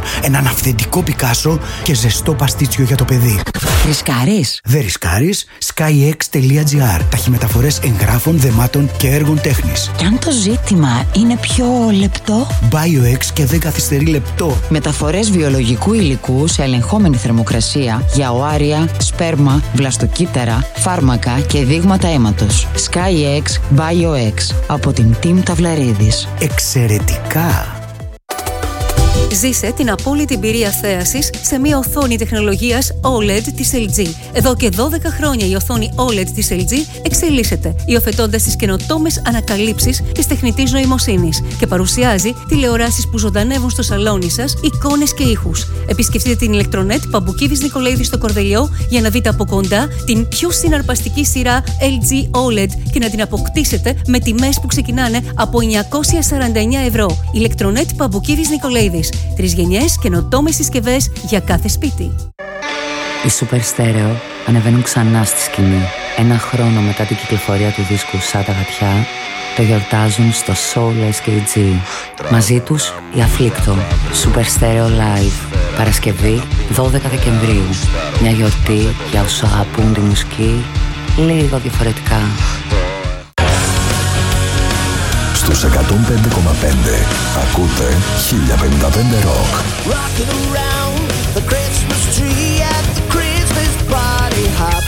έναν αυθεντικό Πικάσο και ζεστό παστίτσιο για το παιδί. Ρισκάρεις? Δεν ρισκάρεις. skyx.gr. Ταχυμεταφορές εγγράφων, δεμάτων και έργων τέχνης. Και αν το ζήτημα είναι πιο λεπτό? BioX και δεν καθυστερεί λεπτό. Μεταφορές βιολογικού υλικού σε ελεγχόμενη θερμοκρασία για οάρια, σπέρμα, βλαστοκύτταρα, φάρμακα και δείγματα αίματος. SkyX BioX από την Team Ταυλαρίδης. Εξαιρετικά! Ζήσε την απόλυτη εμπειρία θέασης σε μια οθόνη τεχνολογίας OLED της LG. Εδώ και 12 χρόνια η οθόνη OLED της LG εξελίσσεται, υιοθετώντας τις καινοτόμες ανακαλύψεις της τεχνητής νοημοσύνης και παρουσιάζει τηλεοράσεις που ζωντανεύουν στο σαλόνι σας, εικόνες και ήχους. Επισκεφτείτε την ηλεκτρονέτ Παμπουκίδης Νικολαίδη στο Κορδελιό για να δείτε από κοντά την πιο συναρπαστική σειρά LG OLED και να την αποκτήσετε με τιμές που ξεκινάνε από 949 ευρώ. Ηλεκτρονέτ Παμπουκίδης Νικολαίδης. 3 γενιές καινοτόμες συσκευές για κάθε σπίτι. Οι Super Stereo ανεβαίνουν ξανά στη σκηνή. 1 χρόνο μετά την κυκλοφορία του δίσκου «Σαν τα γατιά», το γιορτάζουν στο Soul SKG. Μαζί τους η Afflicto, Super Stereo Live. Παρασκευή 12 Δεκεμβρίου. Μια γιορτή για όσους αγαπούν τη μουσική λίγο διαφορετικά. Στους 105,5 ακούτε 1055 Rock. Rocking around the Christmas tree at the Christmas party hop.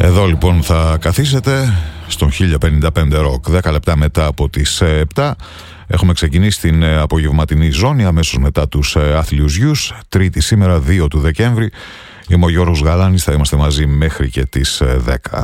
Εδώ λοιπόν θα καθίσετε στον 1055 Rock 10 λεπτά μετά από τις 7. Έχουμε ξεκινήσει την απογευματινή ζώνη αμέσως μετά τους άθλιους γιους. Τρίτη σήμερα 2 του Δεκέμβρη. Είμαι ο Γιώργος Γαλάνης, θα είμαστε μαζί μέχρι και τις 10.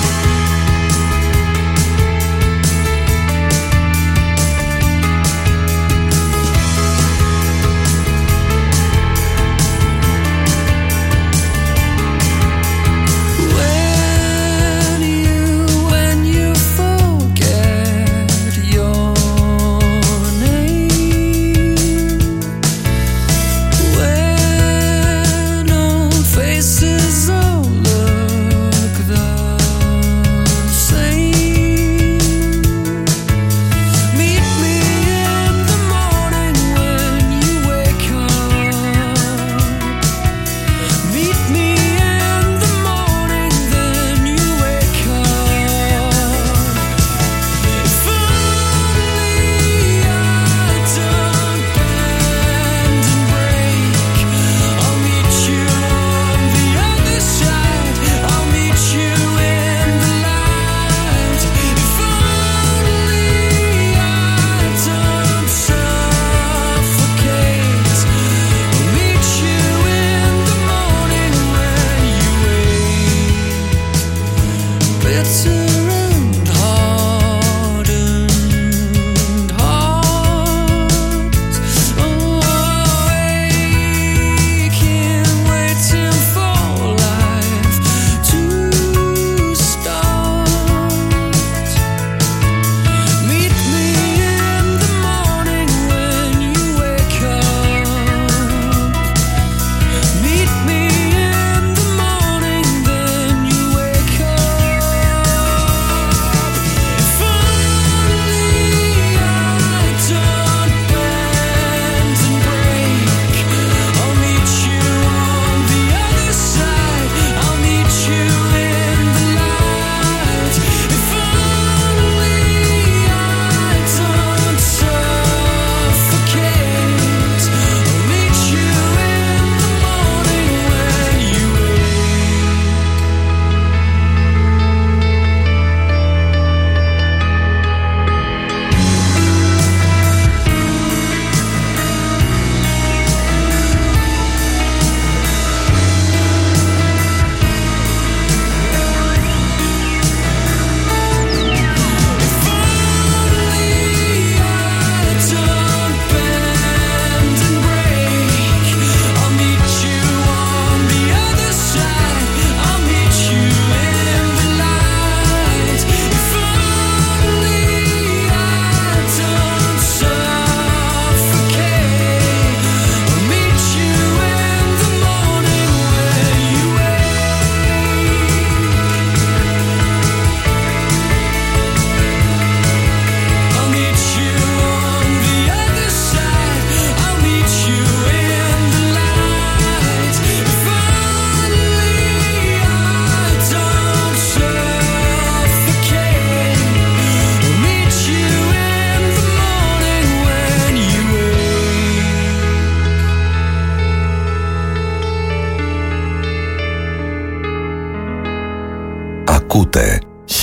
Ακούτε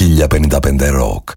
1055 Rock.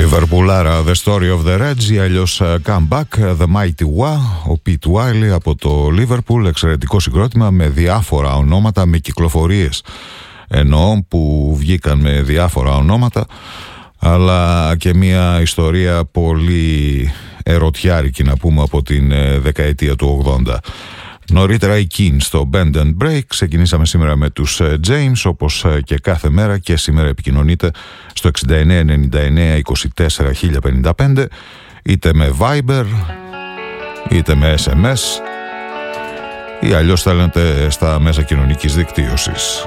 Λιβερπουλάρα The Story of the Reds ή αλλιώς Comeback, The Mighty Wa, ο Pete Wiley από το Liverpool, εξαιρετικό συγκρότημα με διάφορα ονόματα, με κυκλοφορίες εννοώ που βγήκαν με διάφορα ονόματα, αλλά και μια ιστορία πολύ ερωτιάρικη να πούμε από την δεκαετία του 80. Νωρίτερα οι Keen στο Bend and Break. Ξεκινήσαμε σήμερα με τους James, όπως και κάθε μέρα, και σήμερα επικοινωνείτε στο 69 99 24 1055, είτε με Viber είτε με SMS ή αλλιώς στέλνετε στα μέσα κοινωνικής δικτύωσης.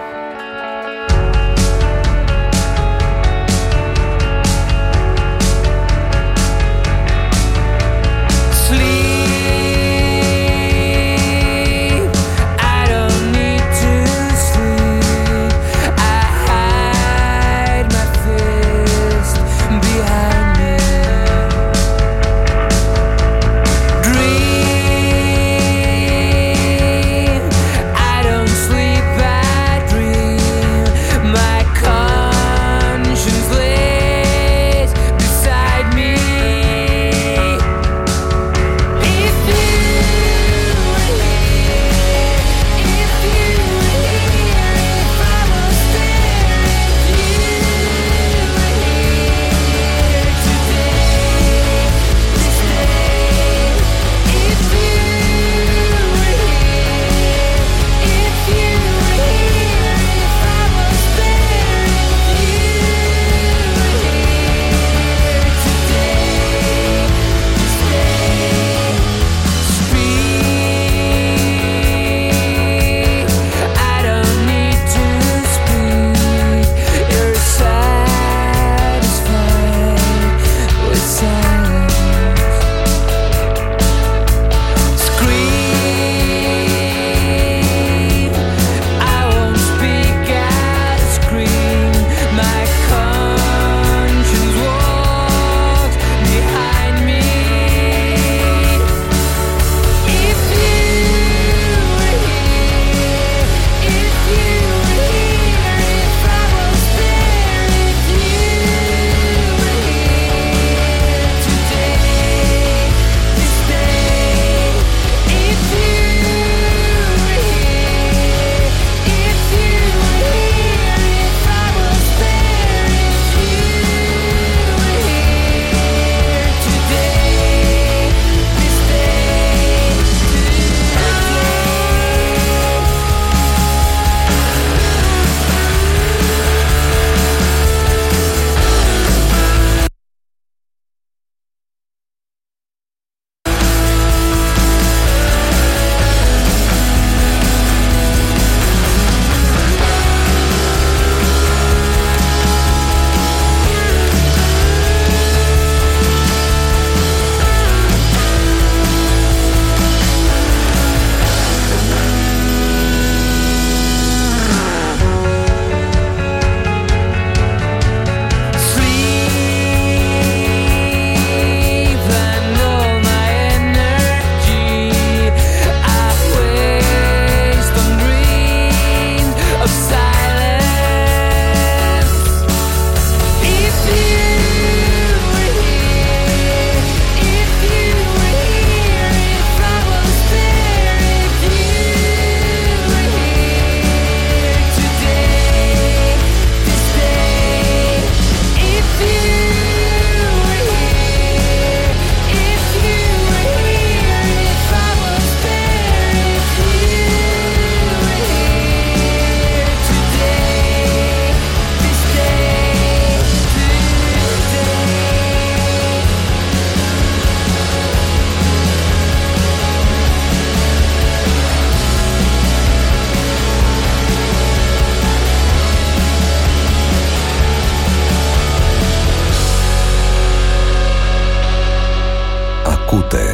Ακούτε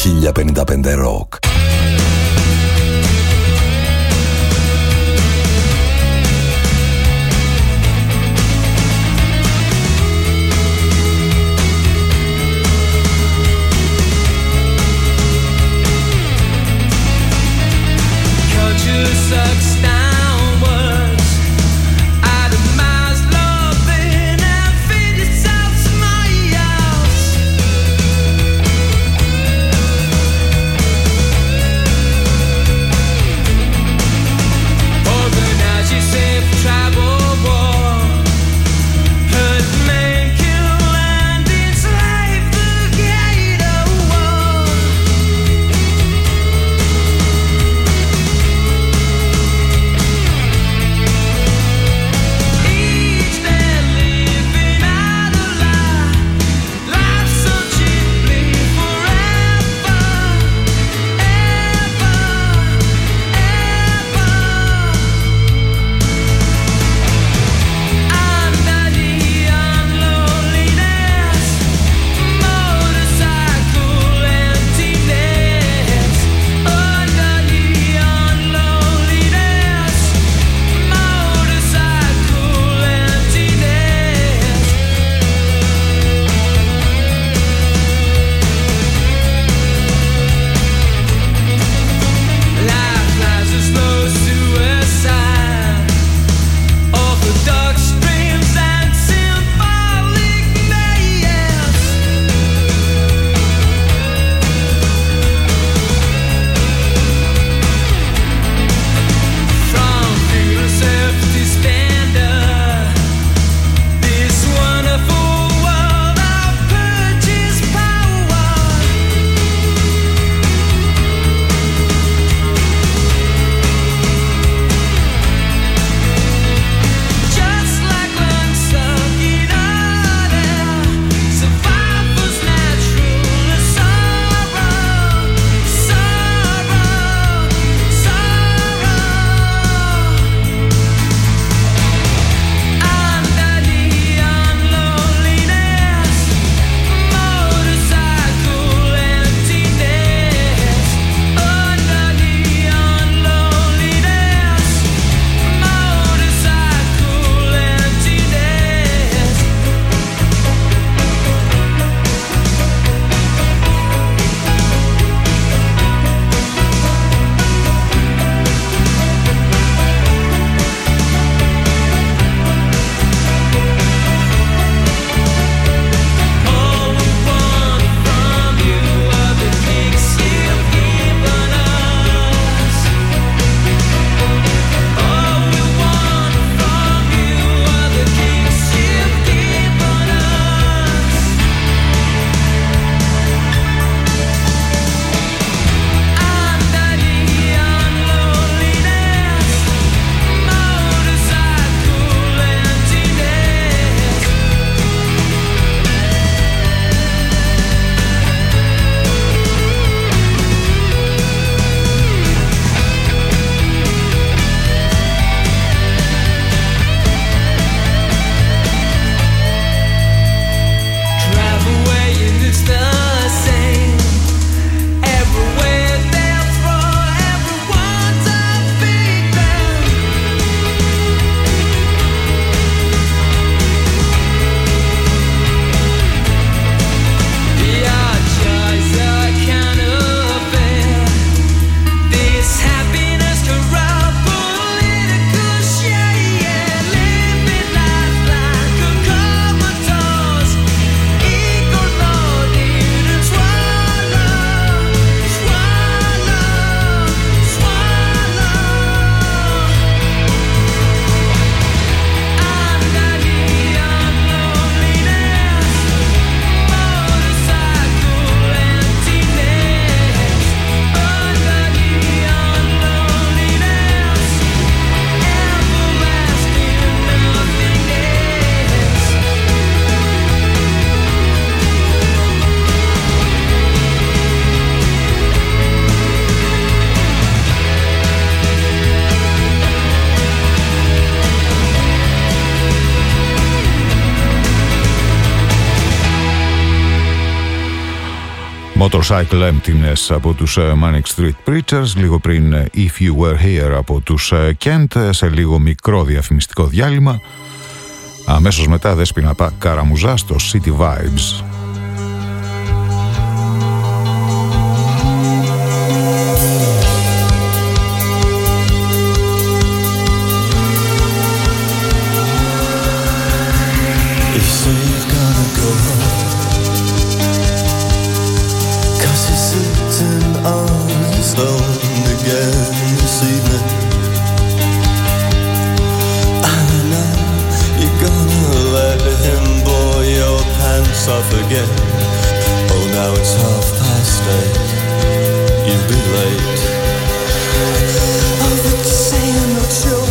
1055 Rock. Out of my loving and feed yourself smile. Motorcycle Emptiness από τους Manic Street Preachers, λίγο πριν If You Were Here από τους Kent, σε λίγο μικρό διαφημιστικό διάλειμμα. Αμέσως μετά Δέσποινα Καραμουζά στο City Vibes. Off again. Oh, now it's 8:30. You'll be late. I would say I'm not sure.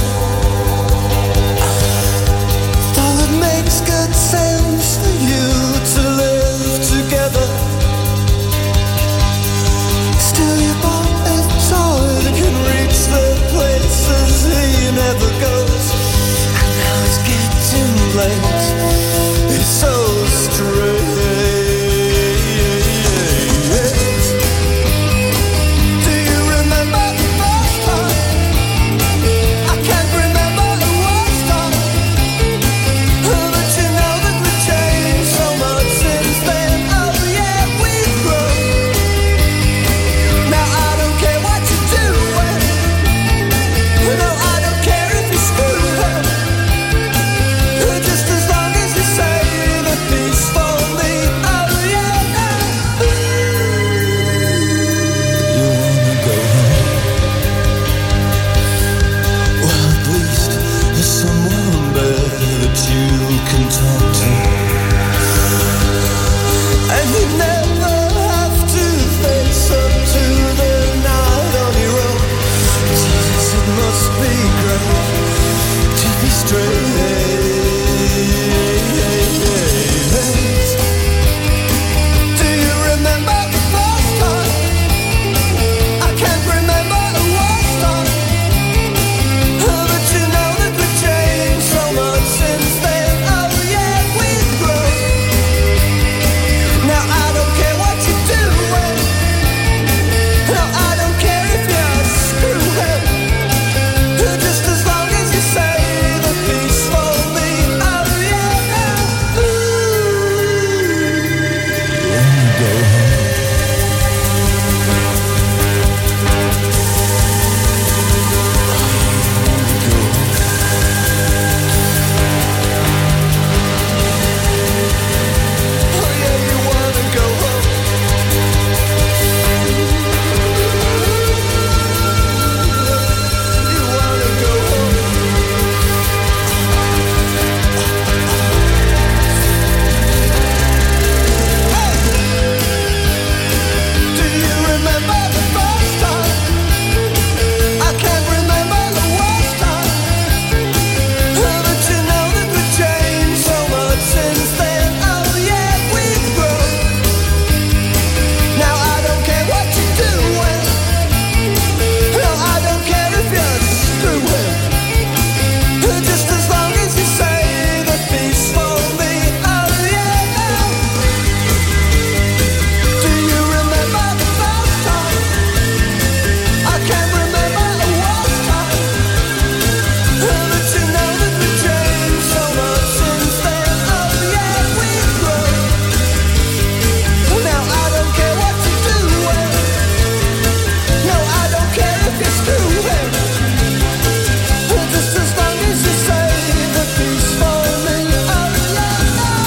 Though it makes good sense for you to live together. Still, your boat is tall and can reach the places he never goes. And now it's getting late. It's so strange. Do you remember the first time? I can't remember the worst time. But you know that we've changed so much since then. Oh yeah, we've grown. Now I don't care what you do. No, I don't care if you screw up. Just as long as you say the peace for me. Oh yeah. You wanna go home? Well, at least there's someone there that you can talk to. And you never have to face up to the night on your own. Jesus, it must be great to be straight. Do you remember the first time? I can't remember the worst time. But you know that we've changed so much since then. Oh yeah, we've grown. Now I don't care what you do. No, I don't care if you're screwing. Just as long as you say the peace for me. Oh yeah. Go home. Oh yeah, you wanna go home. You wanna go home. Do you remember the first time? I can't remember the worst time. But you know that we've changed so much since then. Oh yeah, we've grown. Now I don't care what you do. No, I don't care if you're screwing. Just as long as you say the peace for me. Oh yeah. Do you remember the first time? I can't remember the worst time. But you know that we've changed so much since then. Oh yeah, we've grown. Now I don't care what you do. No, I don't care if you're screwing. Just as long as you say the peace for me. Oh yeah.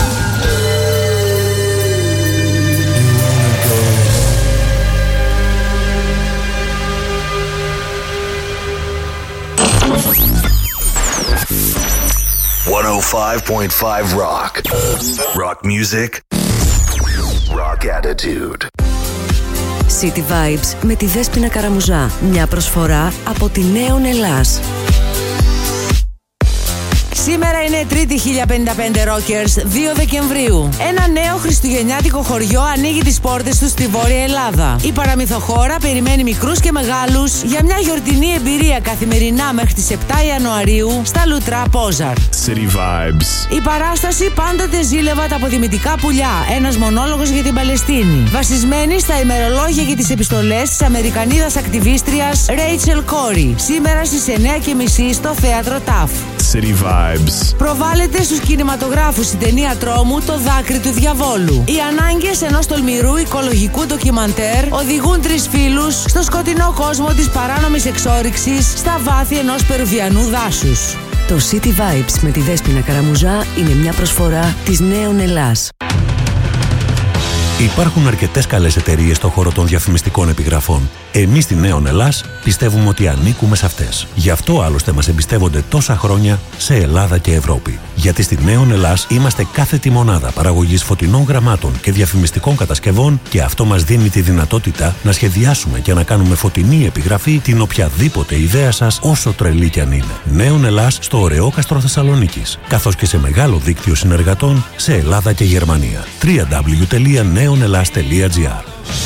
You wanna go. 105.5 Rock. Rock music. Rock attitude. City Vibes με τη Δέσποινα Καραμουζά. Μια προσφορά από τη Νέον Ελλάς. Σήμερα είναι 3η 1055 Rockers, 2 Δεκεμβρίου. Ένα νέο χριστουγεννιάτικο χωριό ανοίγει τις πόρτες του στη Βόρεια Ελλάδα. Η παραμυθοχώρα περιμένει μικρούς και μεγάλους για μια γιορτινή εμπειρία καθημερινά μέχρι τις 7 Ιανουαρίου στα Λουτρά Πόζαρ. City Vibes. Η παράσταση πάντοτε ζήλευα τα αποδημητικά πουλιά, ένας μονόλογος για την Παλαιστίνη. Βασισμένη στα ημερολόγια και τις επιστολές της Αμερικανίδας ακτιβίστριας Rachel Corrie. Σήμερα στις 9:30 στο θέατρο ΤΑΦ. City Vibes. Προβάλλεται στους κινηματογράφους η ταινία τρόμου «Το δάκρυ του διαβόλου». Οι ανάγκες ενός τολμηρού οικολογικού ντοκιμαντέρ οδηγούν 3 φίλους στο σκοτεινό κόσμο της παράνομης εξόρυξης στα βάθη ενός περουβιανού δάσους. Το City Vibes με τη Δέσποινα Καραμουζά είναι μια προσφορά της Νέων Ελλάς. Υπάρχουν αρκετές καλές εταιρείες στον χώρο των διαφημιστικών επιγραφών. Εμείς στη Νέων Ελλάς πιστεύουμε ότι ανήκουμε σε αυτές. Γι' αυτό άλλωστε μας εμπιστεύονται τόσα χρόνια σε Ελλάδα και Ευρώπη. Γιατί στη Νέων Ελλάς είμαστε κάθετη μονάδα παραγωγής φωτεινών γραμμάτων και διαφημιστικών κατασκευών και αυτό μας δίνει τη δυνατότητα να σχεδιάσουμε και να κάνουμε φωτεινή επιγραφή την οποιαδήποτε ιδέα σας, όσο τρελή κι αν είναι. Νέων Ελλάς στο Ωρεόκαστρο Θεσσαλονίκης, καθώς και σε μεγάλο δίκτυο συνεργατών σε Ελλάδα και Γερμανία. www.neonelas.gr.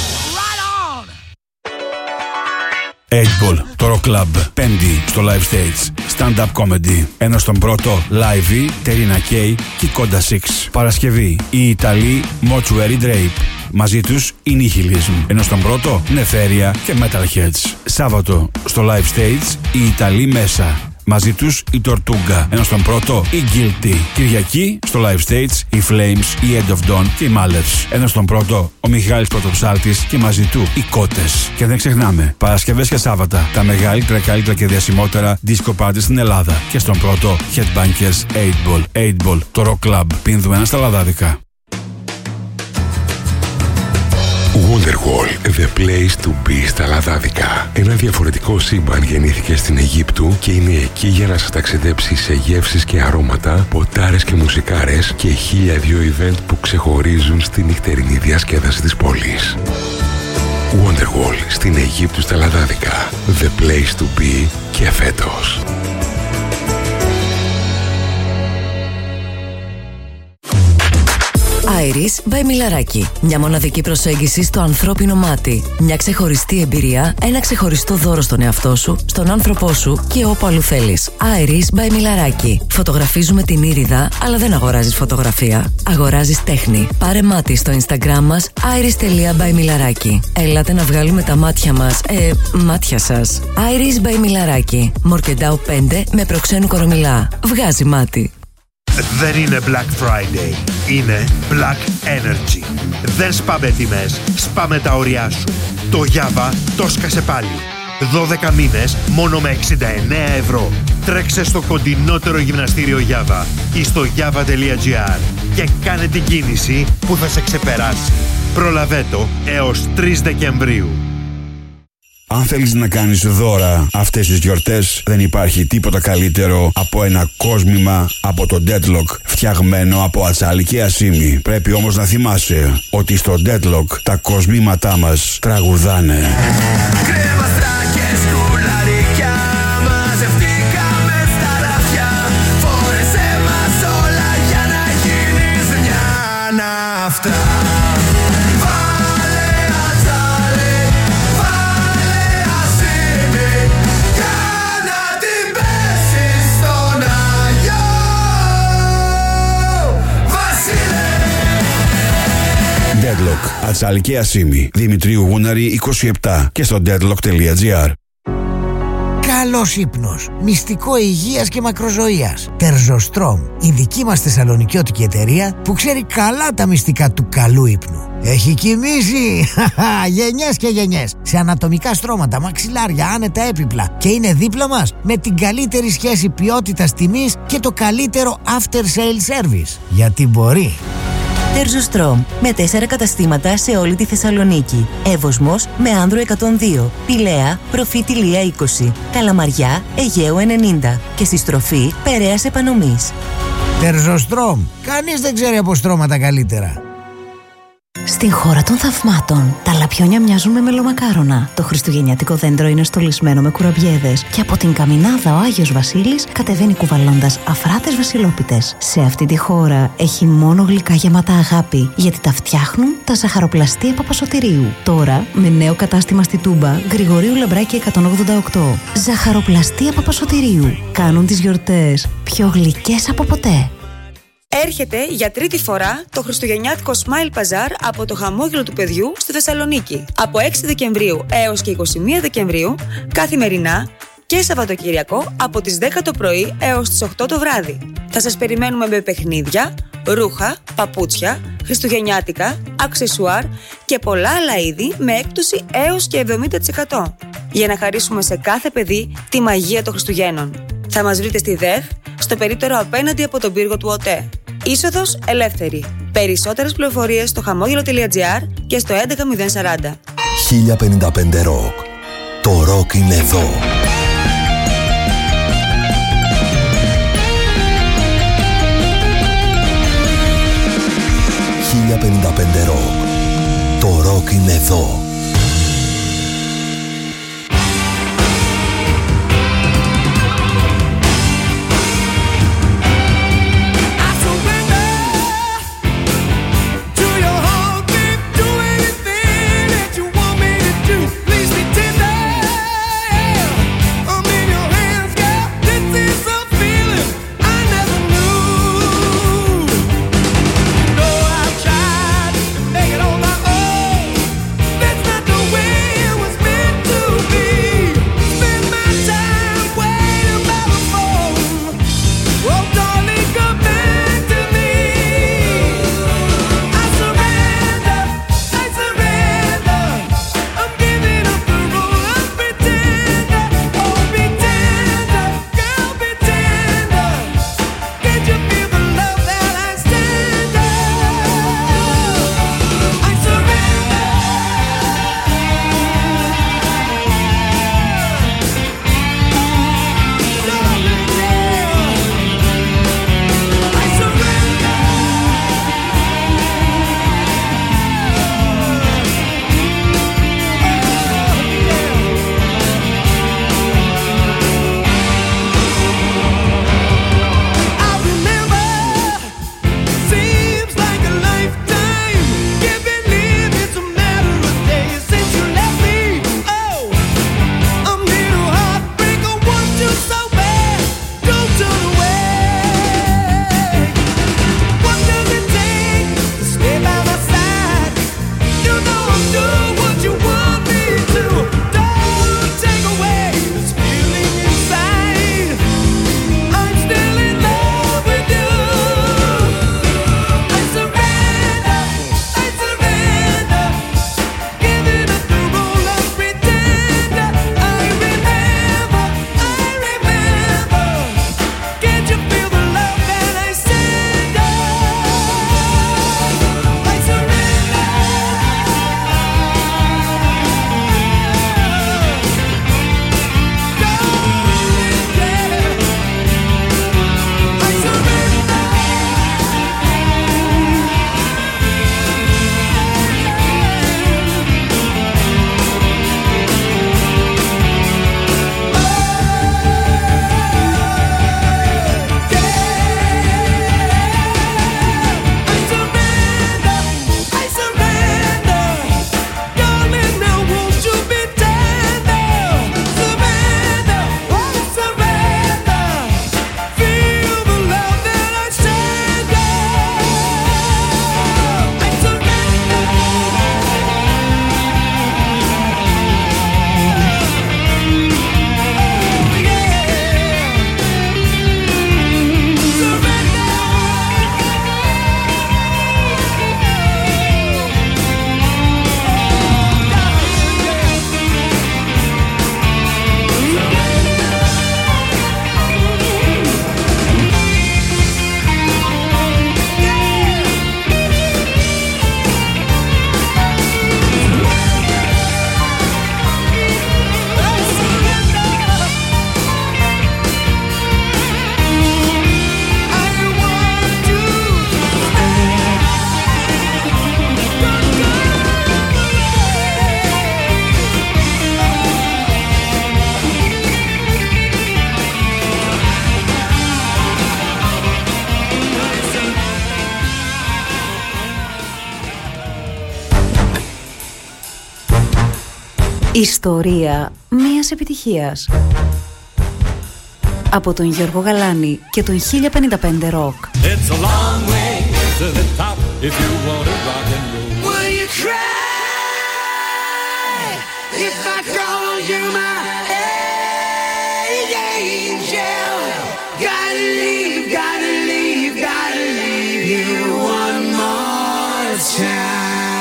8ball, το Rock Club, 5η στο Live Stage, Stand-Up Comedy. Ενώ στον πρώτο, Live, Τερίνα Κέι και Κόντα 6. Παρασκευή, οι Ιταλοί Mortuary Drape. Μαζί τους η Nihilism. Ενώ στον πρώτο, Νεφέρια και Metalheads. Σάββατο, στο Live Stage, οι Ιταλοί Μέσα. Μαζί τους η Tortuga, ενώ στον πρώτο η Guilty. Κυριακή στο Live Stage οι Flames, η End of Dawn και οι Mallets. Ενώ στον πρώτο ο Μιχάλης Πρωτοψάλτης και μαζί του οι Κότες. Και δεν ξεχνάμε, Παρασκευές και Σάββατα, τα μεγαλύτερα, καλύτερα και διασημότερα disco party στην Ελλάδα. Και στον πρώτο Headbangers 8ball. 8ball, το Rock Club, πίνδου στα λαδάδικα. Wonderwall, the place to be στα Λαδάδικα. Ένα διαφορετικό σύμπαν γεννήθηκε στην Αιγύπτου και είναι εκεί για να σας ταξιδέψει σε γεύσεις και αρώματα, ποτάρες και μουσικάρες και 1002 event που ξεχωρίζουν στη νυχτερινή διασκέδαση της πόλης. Wonderwall στην Αιγύπτου στα Λαδάδικα. The place to be και φέτος. Iris by Μιλαράκι. Μια μοναδική προσέγγιση στο ανθρώπινο μάτι. Μια ξεχωριστή εμπειρία, ένα ξεχωριστό δώρο στον εαυτό σου, στον άνθρωπό σου και όπου αλλού θέλεις. Iris by Μιλαράκι. Φωτογραφίζουμε την ήριδα, αλλά δεν αγοράζεις φωτογραφία. Αγοράζεις τέχνη. Πάρε μάτι στο Instagram μας iris.by Έλατε να βγάλουμε τα μάτια μας, μάτια σας. Iris by Μιλαράκι. Μορκεντάου 5 με προξένου Κορομιλά. Βγάζει μάτι. Δεν είναι Black Friday, είναι Black Energy. Δεν σπάμε τιμές, σπάμε τα ωριά σου. Το Java το σκάσε πάλι. 12 μήνες μόνο με 69 ευρώ. Τρέξε στο κοντινότερο γυμναστήριο Java ή στο java.gr και κάνε την κίνηση που θα σε ξεπεράσει. Προλαβέτο έως 3 Δεκεμβρίου. Αν θέλεις να κάνεις δώρα αυτές τις γιορτές, δεν υπάρχει τίποτα καλύτερο από ένα κόσμημα από το Deadlock φτιαγμένο από ατσάλι και ασίμι. Πρέπει όμως να θυμάσαι ότι στο Deadlock τα κοσμήματά μας τραγουδάνε. Κρέμαστρα και σκουλαρίκια, μαζευτήκαμε στα ράφια. Φόρεσέ μας όλα για να γίνεις μια ναύτα. Deadlock, ατσάλι και ασίμι. Δημητρίου Γούναρη 27 και στο deadlock.gr. Καλός ύπνος, μυστικό υγείας και μακροζωίας. Τερζοστρόμ, η δική μας θεσσαλονικιώτικη εταιρεία που ξέρει καλά τα μυστικά του καλού ύπνου. Έχει κοιμήσει γενιές και γενιές σε ανατομικά στρώματα, μαξιλάρια, άνετα έπιπλα και είναι δίπλα μας με την καλύτερη σχέση ποιότητας τιμής και το καλύτερο after sale service. Γιατί μπορεί. Τερζοστρόμ, με 4 καταστήματα σε όλη τη Θεσσαλονίκη. Εύωσμος με Άνδρο 102, Πηλαία, Προφήτηλία 20, Καλαμαριά, Αιγαίου 90 και στη στροφή Περαίας Επανομής. Τερζοστρόμ, κανείς δεν ξέρει από στρώματα καλύτερα. Στην χώρα των θαυμάτων, τα λαπιόνια μοιάζουν με μελομακάρονα. Το χριστουγεννιάτικο δέντρο είναι στολισμένο με κουραμπιέδες. Και από την Καμινάδα ο Άγιος Βασίλης κατεβαίνει κουβαλώντας αφράτες βασιλόπιτες. Σε αυτή τη χώρα έχει μόνο γλυκά γεμάτα αγάπη, γιατί τα φτιάχνουν τα ζαχαροπλαστεία Παπασωτηρίου. Τώρα με νέο κατάστημα στη Τούμπα, Γρηγορίου Λαμπράκη 188. Ζαχαροπλαστεία Παπασωτηρίου. Κάνουν τις γιορτές πιο γλυκές από ποτέ. Έρχεται για τρίτη φορά το χριστουγεννιάτικο Smile Bazaar από το χαμόγελο του παιδιού στη Θεσσαλονίκη. Από 6 Δεκεμβρίου έως και 21 Δεκεμβρίου, καθημερινά και Σαββατοκυριακό από τις 10 το πρωί έως τις 8 το βράδυ. Θα σας περιμένουμε με παιχνίδια, ρούχα, παπούτσια, χριστουγεννιάτικα, αξεσουάρ και πολλά άλλα είδη με έκπτωση έως και 70%. Για να χαρίσουμε σε κάθε παιδί τη μαγεία των Χριστουγέννων. Θα μας βρείτε στη ΔΕΘ, στο περίπτερο απέναντι από τον πύργο του ΟΤΕ. Είσοδος ελεύθερη. Περισσότερες πληροφορίες στο χαμόγελο.gr και στο 11040. 1055 ροκ. Το ροκ είναι εδώ. «1055 ροκ». Το ροκ είναι εδώ. Let's Ιστορία μιας επιτυχίας. Από τον Γιώργο Γαλάνη και τον 1055 Rock. It's a long way to the top if you want to rock and roll. Will you cry if I call you my angel? Gotta leave, gotta leave, gotta leave you one more time.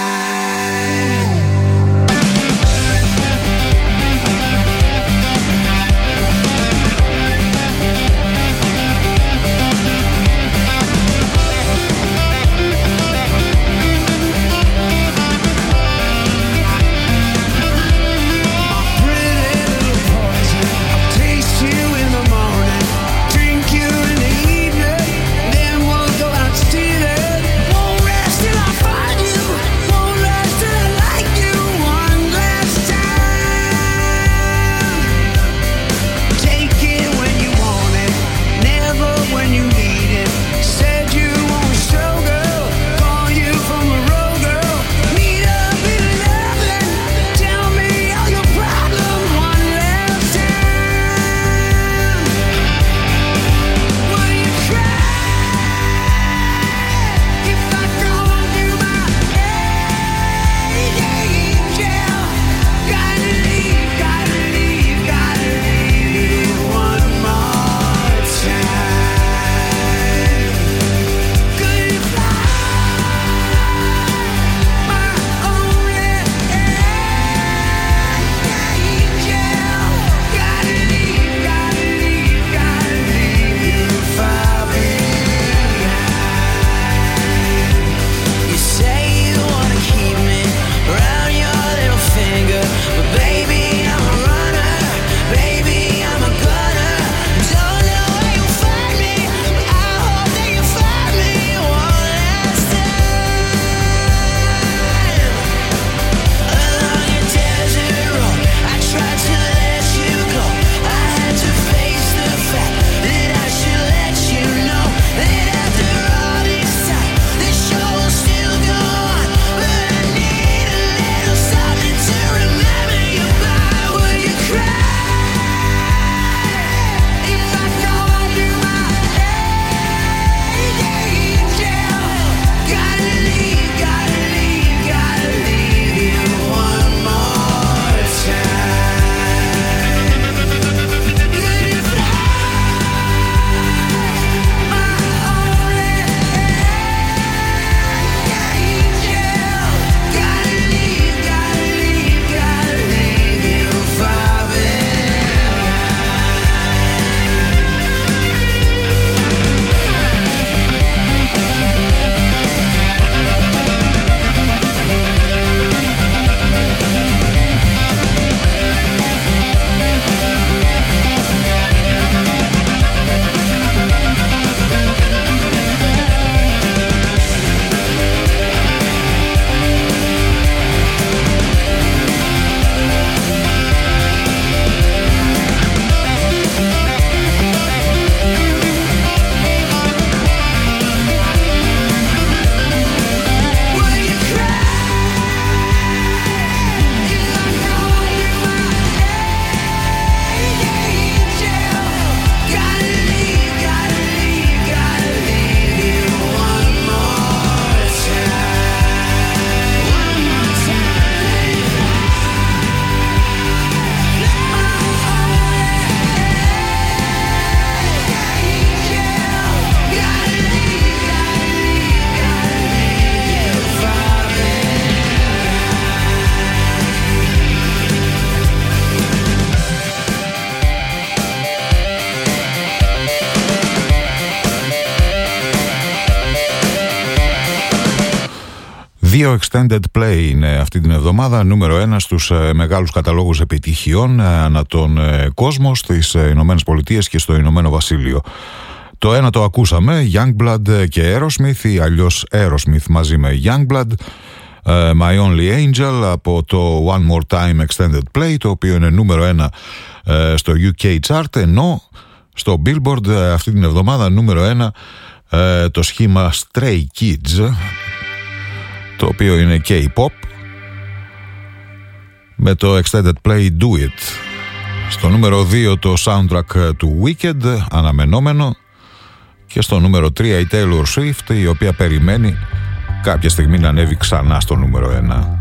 Δύο extended play είναι αυτή την εβδομάδα, νούμερο 1 στους μεγάλους καταλόγους επιτυχιών ανά τον κόσμο, στις Ηνωμένες Πολιτείες και στο Ηνωμένο Βασίλειο. Το ένα το ακούσαμε, Youngblood και Aerosmith, ή αλλιώς Aerosmith μαζί με Youngblood, My Only Angel από το One More Time Extended Play, το οποίο είναι νούμερο 1 στο UK chart, ενώ στο Billboard αυτή την εβδομάδα νούμερο 1 το σχήμα Stray Kids, το οποίο είναι K-pop, με το extended play Do It. Στο νούμερο 2 το soundtrack του Wicked, αναμενόμενο. Και στο νούμερο 3 η Taylor Swift, η οποία περιμένει κάποια στιγμή να ανέβει ξανά στο νούμερο 1.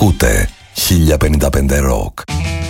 Ακούτε 1055 Rock.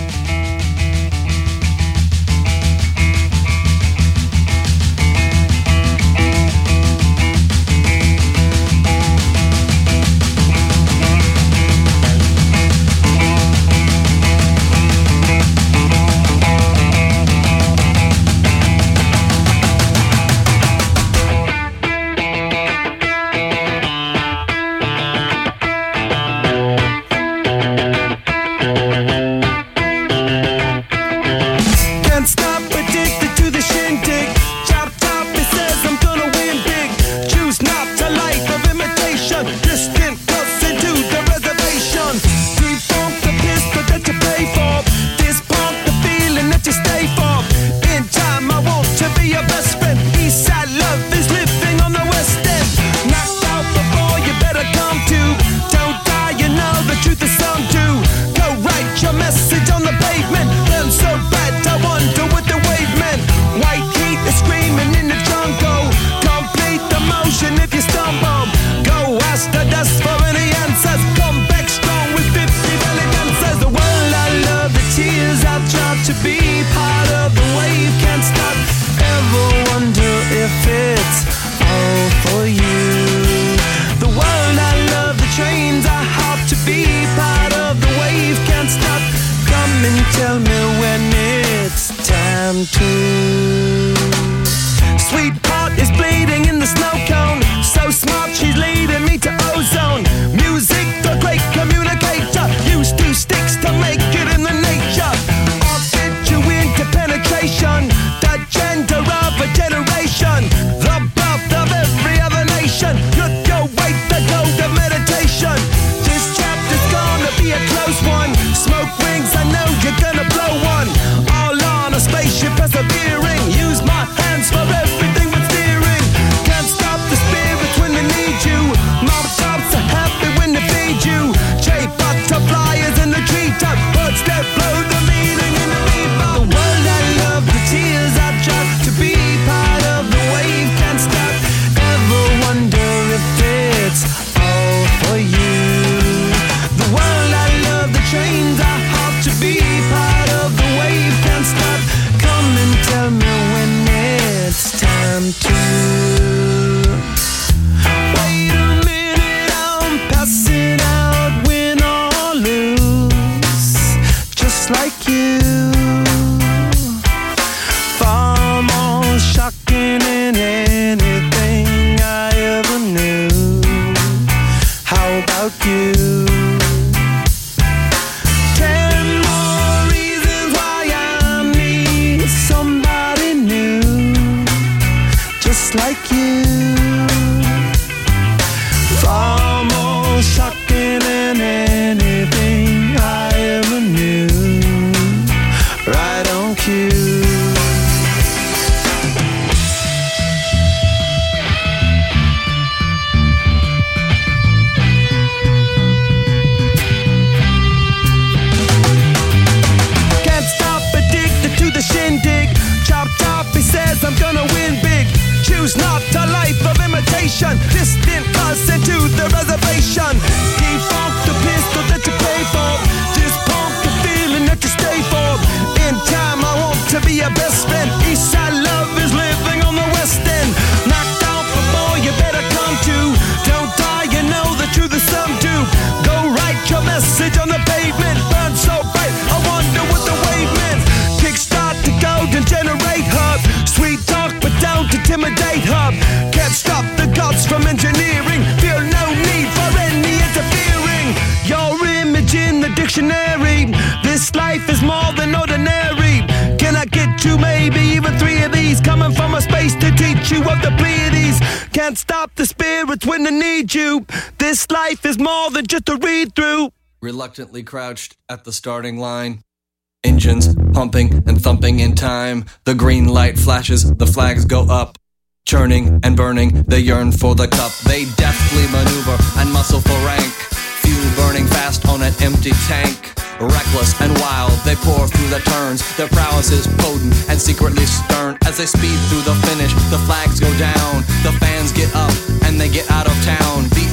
Can't stop the spirits when they need you. This life is more than just a read-through. Reluctantly crouched at the starting line. Engines pumping and thumping in time. The green light flashes, the flags go up. Churning and burning, they yearn for the cup. They deftly maneuver and muscle for rank. Fuel burning fast on an empty tank. Reckless and wild, they pour through the turns. Their prowess is potent and secretly stern. As they speed through the finish, the flags go down. The fans get up and they get out of town. The arena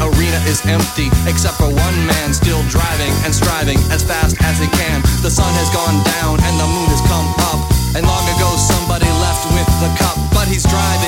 is empty, except for one man still driving and striving as fast as he can. The sun has gone down and the moon has come up, and long ago somebody left with the cup, but he's driving